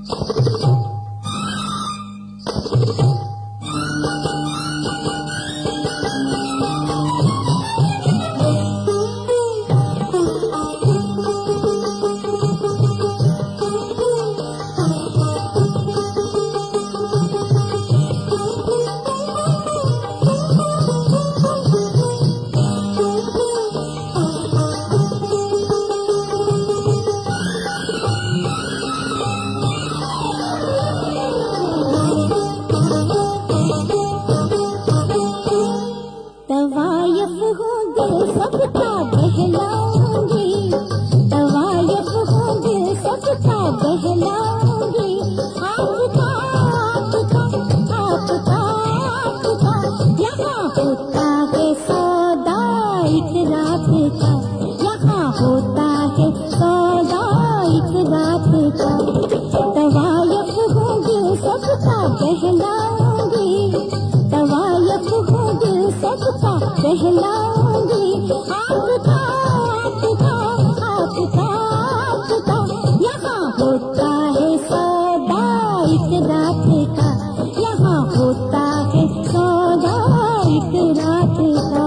सबका बहलाऊंगी, तवायफ होंगे सबका बहलाऊंगी। आपका आपका आपका आपका यहाँ होता है सौदा एक रात का, यहाँ होता है सौदा एक रात का। तवायफ होंगे सबका बहलाऊंगी, तवायफ होंगे सबका बहलाऊंगी। आपका आपका आपका आपका यहाँ होता है सौदा एक रात का, यहाँ होता है सौदा एक रात का।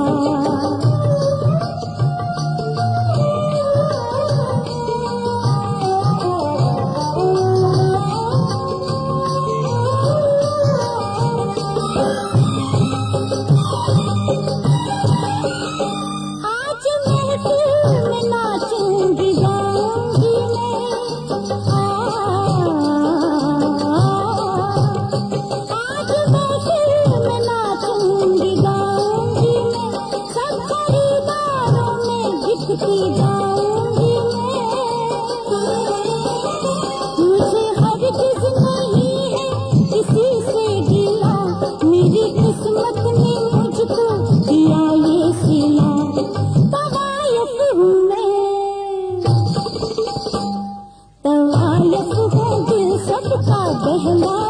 मुझे हरगिज़ नहीं है किसी से गिला, मेरी किस्मत ने मुझको दिया ये सिला। तवायफ हूँ मैं, तवायफ हूँ दिल सबका बहला।